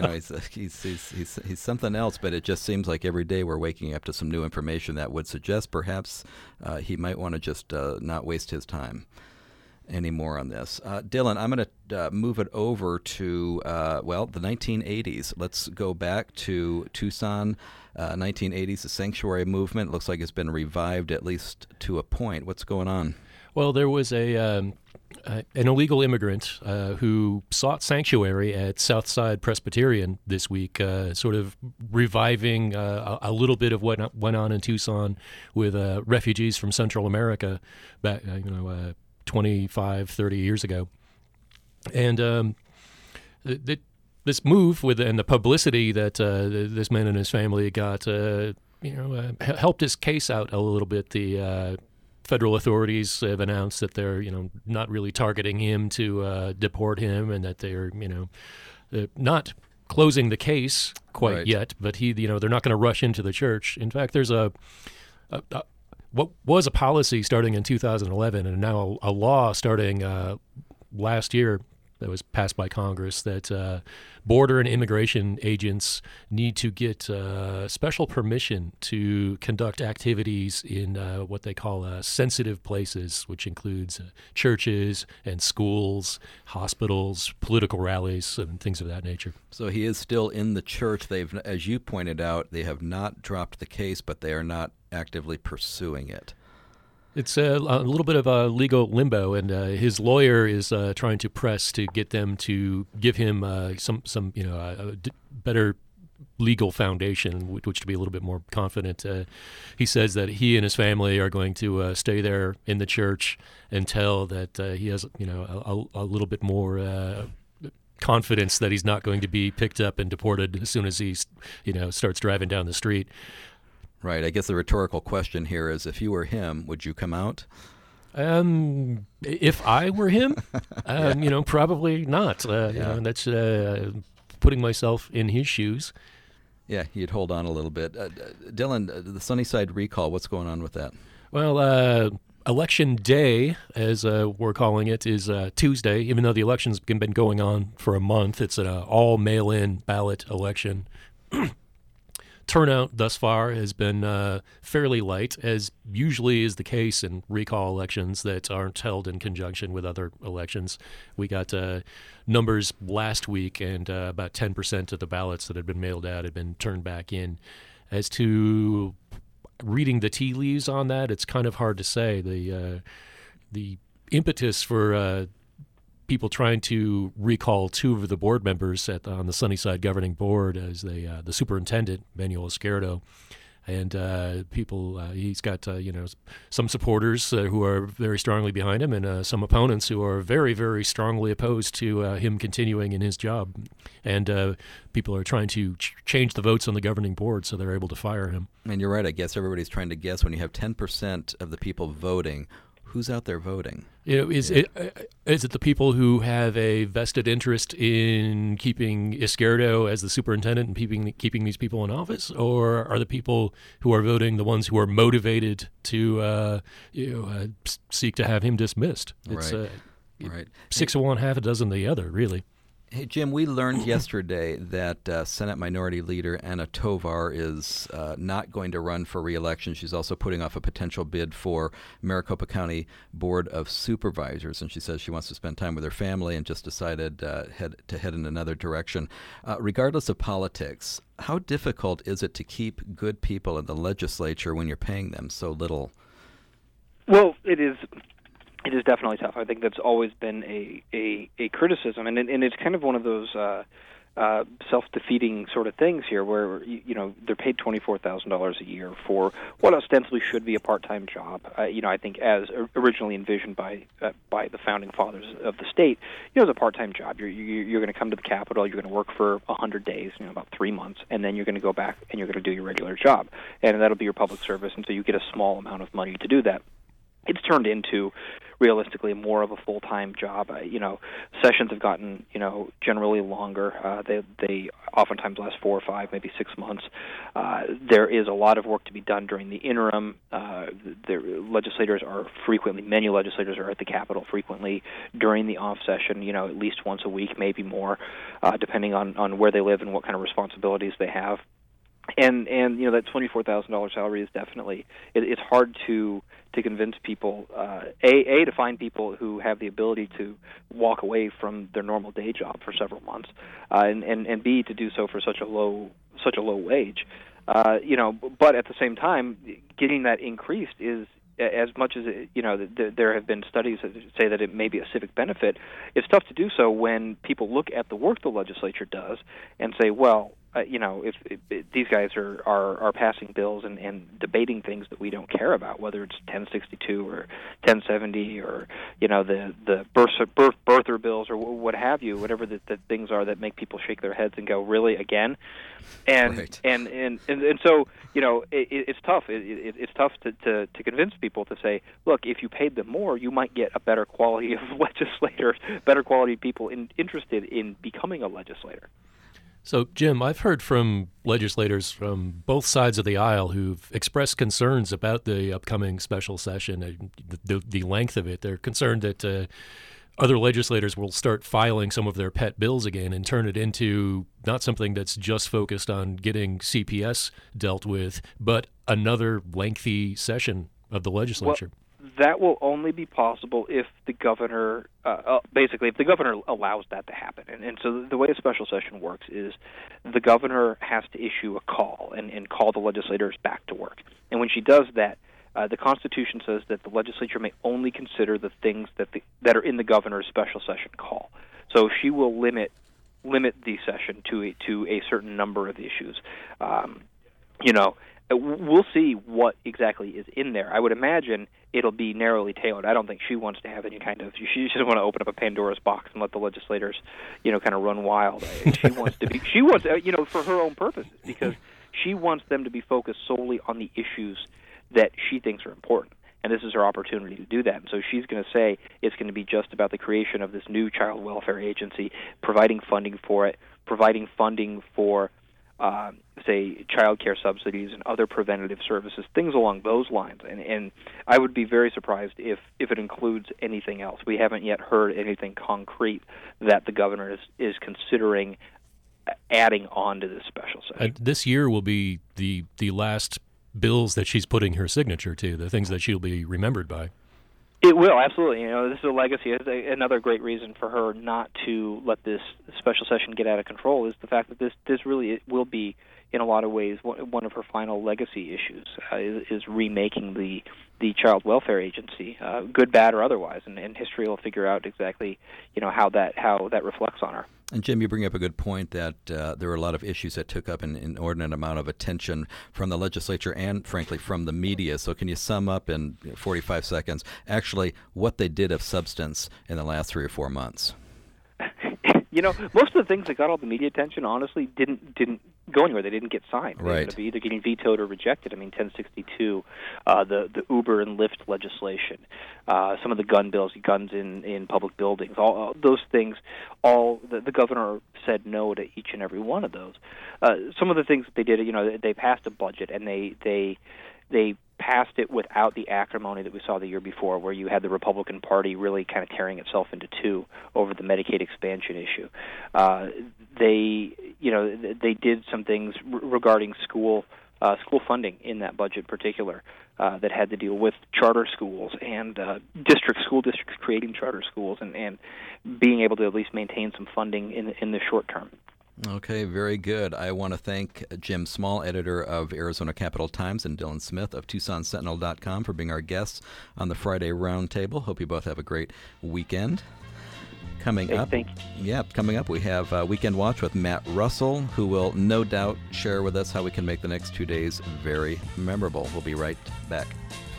he's something else. But it just seems like every day we're waking up to some new information that would suggest perhaps he might want to just not waste his time anymore on this. Dylan, I'm going to move it over to the 1980s. Let's go back to Tucson. 1980s, the sanctuary movement looks like it's been revived at least to a point. What's going on? Well, there was an illegal immigrant who sought sanctuary at Southside Presbyterian this week, sort of reviving a little bit of what went on in Tucson with refugees from Central America back, 25, 30 years ago. And this move and the publicity that this man and his family got, helped his case out a little bit. The federal authorities have announced that they're, not really targeting him to deport him, and that they're, not closing the case quite yet. But they're not going to rush into the church. In fact, there's what was a policy starting in 2011, and now a law starting last year that was passed by Congress that border and immigration agents need to get special permission to conduct activities in what they call sensitive places, which includes churches and schools, hospitals, political rallies, and things of that nature. So he is still in the church. As you pointed out, they have not dropped the case, but they are not actively pursuing it. It's a little bit of a legal limbo, and his lawyer is trying to press to get them to give him some better legal foundation, which to be a little bit more confident. He says that he and his family are going to stay there in the church until that he has a little bit more confidence that he's not going to be picked up and deported as soon as he starts driving down the street. Right. I guess the rhetorical question here is, if you were him, would you come out? If I were him, probably not. That's putting myself in his shoes. Yeah, you'd hold on a little bit. Dylan, the Sunnyside recall, what's going on with that? Well, Election Day, as we're calling it, is Tuesday. Even though the election's been going on for a month, it's an all mail-in ballot election. Turnout thus far has been fairly light, as usually is the case in recall elections that aren't held in conjunction with other elections. We got numbers last week, and about 10% of the ballots that had been mailed out had been turned back in. As to reading the tea leaves on that, it's kind of hard to say. The impetus for people trying to recall 2 of the board members on the Sunnyside Governing Board as the superintendent, Manuel Izquierdo, and people. He's got some supporters who are very strongly behind him, and some opponents who are very, very strongly opposed to him continuing in his job. And people are trying to change the votes on the governing board so they're able to fire him. And you're right. I guess everybody's trying to guess, when you have 10% of the people voting, who's out there voting? Is it the people who have a vested interest in keeping Izquierdo as the superintendent and keeping these people in office, or are the people who are voting the ones who are motivated to seek to have him dismissed? It's right. 6 of one, half a dozen the other, really. Hey, Jim, we learned yesterday that Senate Minority Leader Anna Tovar is not going to run for re-election. She's also putting off a potential bid for Maricopa County Board of Supervisors, and she says she wants to spend time with her family and just decided to head in another direction. Regardless of politics, how difficult is it to keep good people in the legislature when you're paying them so little? Well, it is. It is definitely tough. I think that's always been a criticism, and it's kind of one of those self-defeating sort of things here, where they're paid $24,000 a year for what ostensibly should be a part-time job. I think as originally envisioned by the founding fathers of the state, it's a part-time job. You're going to come to the Capitol. You're going to work for 100 days, about 3 months, and then you're going to go back and you're going to do your regular job, and that'll be your public service. And so you get a small amount of money to do that. It's turned into, realistically, more of a full-time job. Sessions have gotten, generally longer. They oftentimes last 4 or 5, maybe 6 months. There is a lot of work to be done during the interim. Many legislators are at the Capitol frequently during the off session, at least once a week, maybe more, depending on where they live and what kind of responsibilities they have. And that $24,000 salary is definitely it's hard to convince people to find people who have the ability to walk away from their normal day job for several months, and B, to do so for such a low wage. But at the same time, getting that increased is, as much as there have been studies that say that it may be a civic benefit, it's tough to do so when people look at the work the legislature does and say, well, if these guys are passing bills and debating things that we don't care about, whether it's 1062 or 1070 or the birther bills or what have you, whatever the things are that make people shake their heads and go, really, again? And right. and so it's tough. It's tough to convince people to say, look, if you paid them more, you might get a better quality of legislators, better quality people interested in becoming a legislator. So, Jim, I've heard from legislators from both sides of the aisle who've expressed concerns about the upcoming special session and the length of it. They're concerned that other legislators will start filing some of their pet bills again and turn it into not something that's just focused on getting CPS dealt with, but another lengthy session of the legislature. Well, that will only be possible if the governor, if the governor allows that to happen. And so the way a special session works is the governor has to issue a call and call the legislators back to work. And when she does that, the Constitution says that the legislature may only consider the things that are in the governor's special session call. So she will limit the session to a certain number of issues. We'll see what exactly is in there. I would imagine it'll be narrowly tailored. I don't think she wants to have any kind of. She doesn't want to open up a Pandora's box and let the legislators, kind of run wild. She wants to be. She wants, for her own purposes, because she wants them to be focused solely on the issues that she thinks are important. And this is her opportunity to do that. And so she's going to say it's going to be just about the creation of this new child welfare agency, providing funding for it, providing funding for say, child care subsidies and other preventative services, things along those lines. And I would be very surprised if it includes anything else. We haven't yet heard anything concrete that the governor is considering adding on to this special session. This year will be the last bills that she's putting her signature to, the things that she'll be remembered by. It will, absolutely. This is a legacy. Another great reason for her not to let this special session get out of control is the fact that this really will be, in a lot of ways, one of her final legacy issues, is remaking the child welfare agency, good, bad, or otherwise, and history will figure out exactly, how that reflects on her. And Jim, you bring up a good point that there were a lot of issues that took up an inordinate amount of attention from the legislature and, frankly, from the media. So can you sum up in 45 seconds actually what they did of substance in the last 3 or 4 months? Most of the things that got all the media attention, honestly, didn't go anywhere. They didn't get signed. They ended up either getting vetoed or rejected. 1062, the Uber and Lyft legislation, some of the gun bills, guns in public buildings, all those things. The governor said no to each and every one of those. Some of the things that they did, they passed a budget, and they passed it without the acrimony that we saw the year before, where you had the Republican Party really kind of tearing itself into two over the Medicaid expansion issue. They did some things regarding school funding in that budget in particular that had to deal with charter schools and school districts creating charter schools and being able to at least maintain some funding in the short term. Okay, very good. I want to thank Jim Small, editor of Arizona Capital Times, and Dylan Smith of TucsonSentinel.com for being our guests on the Friday Roundtable. Hope you both have a great weekend. Coming up, we have Weekend Watch with Matt Russell, who will no doubt share with us how we can make the next 2 days very memorable. We'll be right back.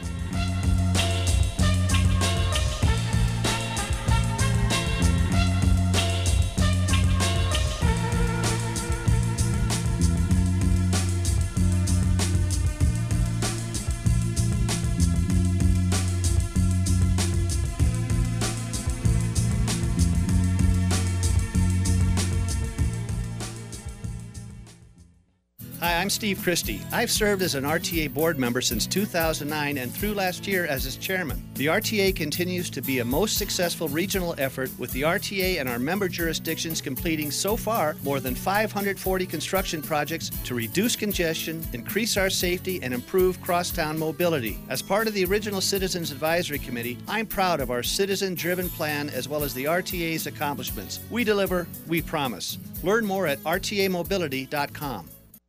Hi, I'm Steve Christie. I've served as an RTA board member since 2009 and through last year as its chairman. The RTA continues to be a most successful regional effort, with the RTA and our member jurisdictions completing so far more than 540 construction projects to reduce congestion, increase our safety, and improve crosstown mobility. As part of the original Citizens Advisory Committee, I'm proud of our citizen-driven plan as well as the RTA's accomplishments. We deliver, we promise. Learn more at rtamobility.com.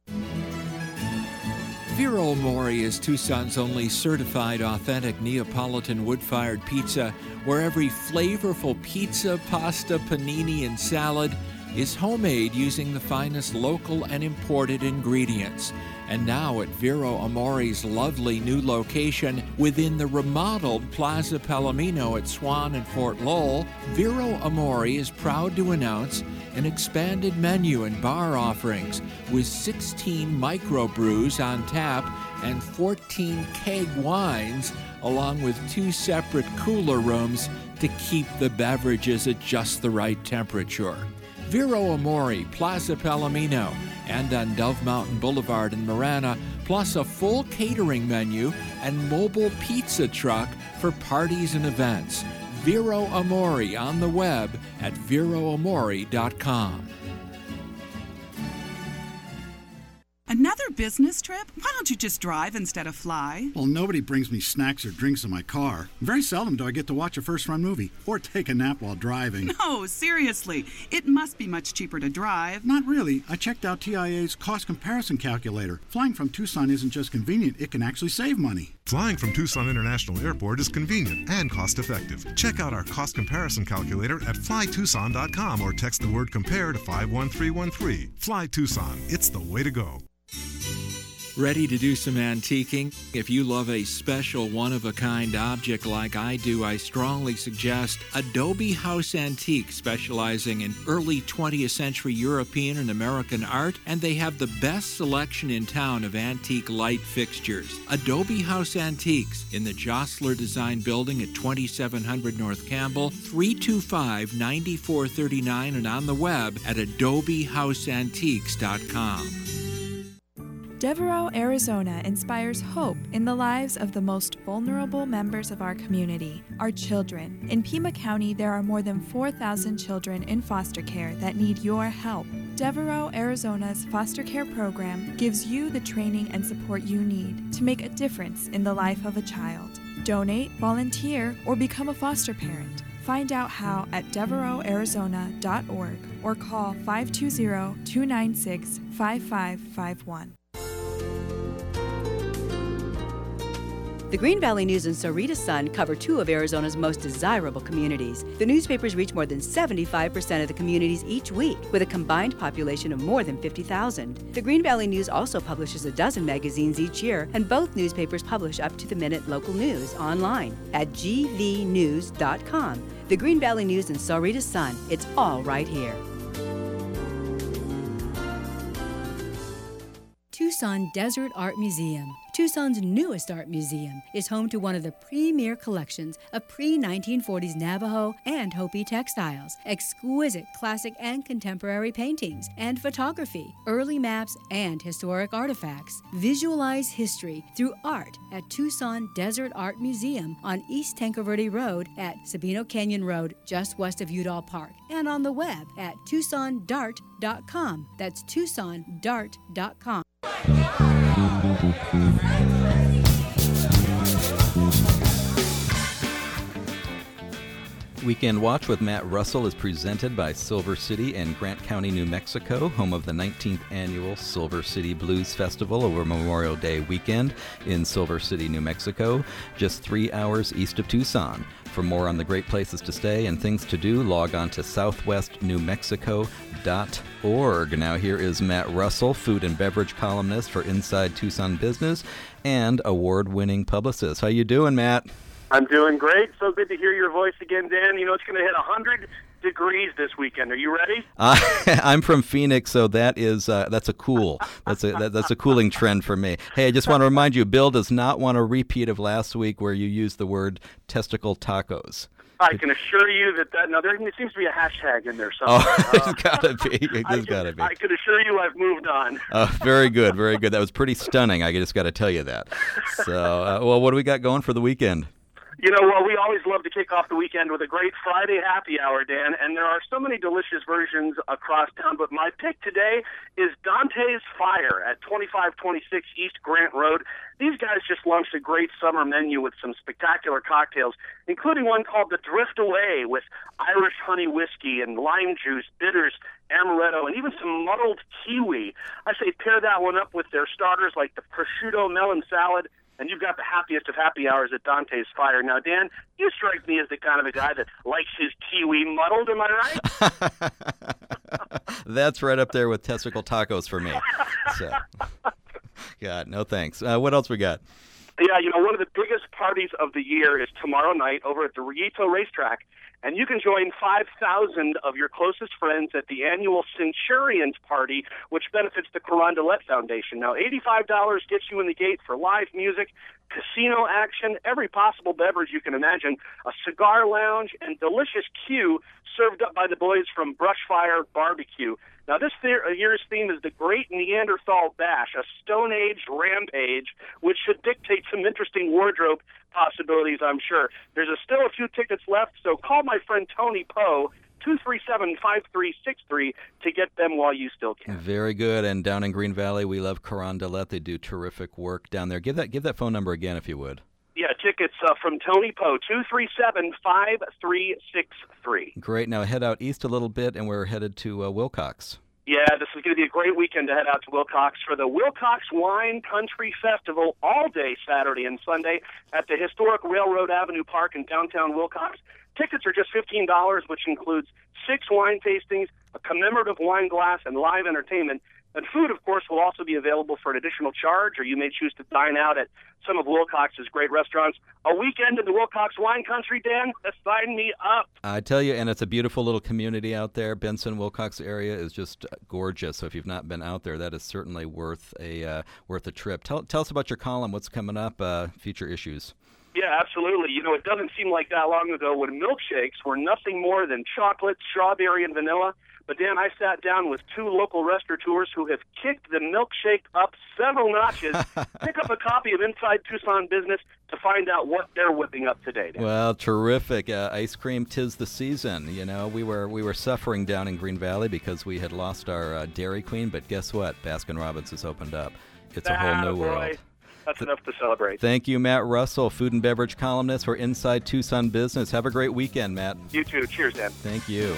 Vero Amore is Tucson's only certified authentic Neapolitan wood-fired pizza, where every flavorful pizza, pasta, panini, and salad is homemade using the finest local and imported ingredients. And now at Vero Amore's lovely new location within the remodeled Plaza Palomino at Swan and Fort Lowell, Vero Amore is proud to announce an expanded menu and bar offerings with 16 microbrews on tap and 14 keg wines, along with 2 separate cooler rooms to keep the beverages at just the right temperature. Vero Amore, Plaza Palomino, and on Dove Mountain Boulevard in Marana, plus a full catering menu and mobile pizza truck for parties and events. Vero Amore on the web at veroamore.com. Another business trip? Why don't you just drive instead of fly? Well, nobody brings me snacks or drinks in my car. Very seldom do I get to watch a first-run movie or take a nap while driving. No, seriously. It must be much cheaper to drive. Not really. I checked out TIA's cost comparison calculator. Flying from Tucson isn't just convenient, it can actually save money. Flying from Tucson International Airport is convenient and cost-effective. Check out our cost comparison calculator at flytucson.com or text the word compare to 51313. Fly Tucson. It's the way to go. Ready to do some antiquing? If you love a special one-of-a-kind object like I do, I strongly suggest Adobe House Antique, specializing in early 20th century European and American art, and they have the best selection in town of antique light fixtures. Adobe House Antiques in the Jostler Design Building at 2700 North Campbell, 325-9439, and on the web at adobehouseantiques.com. Devereaux, Arizona inspires hope in the lives of the most vulnerable members of our community, our children. In Pima County, there are more than 4,000 children in foster care that need your help. Devereaux, Arizona's foster care program gives you the training and support you need to make a difference in the life of a child. Donate, volunteer, or become a foster parent. Find out how at devereauxarizona.org or call 520-296-5551. The Green Valley News and Sahuarita Sun cover 2 of Arizona's most desirable communities. The newspapers reach more than 75% of the communities each week, with a combined population of more than 50,000. The Green Valley News also publishes a dozen magazines each year, and both newspapers publish up-to-the-minute local news online at gvnews.com. The Green Valley News and Sahuarita Sun, it's all right here. Tucson Desert Art Museum. Tucson's newest art museum is home to one of the premier collections of pre-1940s Navajo and Hopi textiles, exquisite classic and contemporary paintings and photography, early maps, and historic artifacts. Visualize history through art at Tucson Desert Art Museum on East Tanque Verde Road at Sabino Canyon Road, just west of Udall Park, and on the web at TucsonDart.com. That's TucsonDart.com. Weekend Watch with Matt Russell is presented by Silver City and Grant County, New Mexico, home of the 19th annual Silver City Blues Festival over Memorial Day weekend in Silver City, New Mexico, just 3 hours east of Tucson. For more on the great places to stay and things to do, log on to southwestnewmexico.org. Now here is Matt Russell, food and beverage columnist for Inside Tucson Business and award-winning publicist. How you doing, Matt? I'm doing great. So good to hear your voice again, Dan. You know, it's going to hit 100 degrees this weekend. Are you ready? I'm from Phoenix, so that's a cooling trend for me. Hey, I just want to remind you, Bill does not want a repeat of last week where you used the word testicle tacos. I can assure you that there seems to be a hashtag in there somewhere. Oh, there's got to be. There's got to be. I can assure you I've moved on. Very good, very good. That was pretty stunning. I just got to tell you that. So, well, what do we got going for the weekend? You know, well, we always love to kick off the weekend with a great Friday happy hour, Dan, and there are so many delicious versions across town, but my pick today is Dante's Fire at 2526 East Grant Road. These guys just launched a great summer menu with some spectacular cocktails, including one called the Drift Away with Irish honey whiskey and lime juice, bitters, amaretto, and even some muddled kiwi. I say pair that one up with their starters like the prosciutto melon salad, and you've got the happiest of happy hours at Dante's Fire. Now, Dan, you strike me as the kind of a guy that likes his kiwi muddled, am I right? That's right up there with testicle tacos for me. So, God, no thanks. What else we got? Yeah, you know, one of the biggest parties of the year is tomorrow night over at the Rillito Racetrack, and you can join 5,000 of your closest friends at the annual Centurions Party, which benefits the Carondelet Foundation. Now, $85 gets you in the gate for live music, casino action, every possible beverage you can imagine, a cigar lounge, and delicious Q served up by the boys from Brushfire Barbecue. Now, this year's theme is the Great Neanderthal Bash, a Stone Age rampage, which should dictate some interesting wardrobe possibilities, I'm sure. There's still a few tickets left, so call my friend Tony Poe, 237-5363, to get them while you still can. Very good. And down in Green Valley, we love Carondelet. They do terrific work down there. Give that phone number again, if you would. Yeah, tickets from Tony Poe, 237-5363. Great. Now head out east a little bit, and we're headed to Wilcox. Yeah, this is going to be a great weekend to head out to Wilcox for the Wilcox Wine Country Festival all day Saturday and Sunday at the historic Railroad Avenue Park in downtown Wilcox. Tickets are just $15, which includes 6 wine tastings, a commemorative wine glass, and live entertainment. And food, of course, will also be available for an additional charge, or you may choose to dine out at some of Wilcox's great restaurants. A weekend in the Wilcox Wine Country, Dan, sign me up. I tell you, and it's a beautiful little community out there. Benson, Wilcox area is just gorgeous. So if you've not been out there, that is certainly worth a trip. Tell us about your column. What's coming up? Future issues. Yeah, absolutely. You know, it doesn't seem like that long ago when milkshakes were nothing more than chocolate, strawberry, and vanilla. But, Dan, I sat down with 2 local restaurateurs who have kicked the milkshake up several notches. Pick up a copy of Inside Tucson Business to find out what they're whipping up today, Dan. Well, terrific. Ice cream, 'tis the season. You know, we were suffering down in Green Valley because we had lost our Dairy Queen. But guess what? Baskin-Robbins has opened up. It's a whole new world. That's enough to celebrate. Thank you, Matt Russell, food and beverage columnist for Inside Tucson Business. Have a great weekend, Matt. You too. Cheers, Dan. Thank you.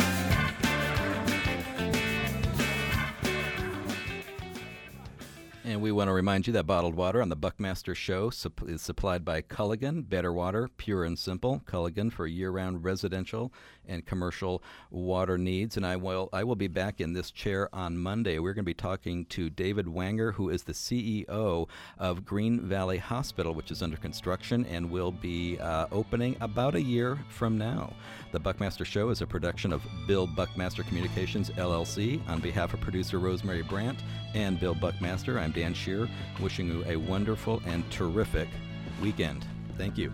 And And we want to remind you that bottled water on the Buckmaster Show is supplied by Culligan. Better water, pure and simple. Culligan for year-round residential and commercial water needs. And I will be back in this chair on Monday. We're going to be talking to David Wanger, who is the CEO of Green Valley Hospital, which is under construction and will be opening about a year from now. The Buckmaster Show is a production of Bill Buckmaster Communications, LLC. On behalf of producer Rosemary Brandt and Bill Buckmaster, I'm Dan Shearer, wishing you a wonderful and terrific weekend. Thank you.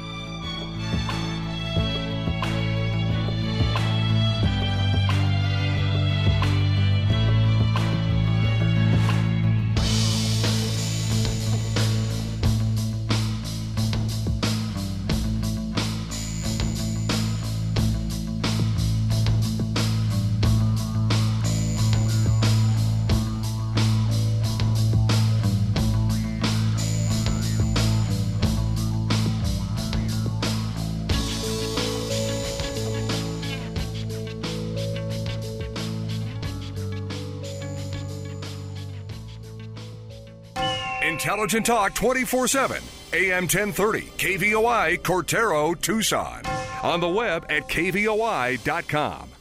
Intelligent Talk 24/7, AM 1030, KVOI, Cortero, Tucson. On the web at kvoi.com.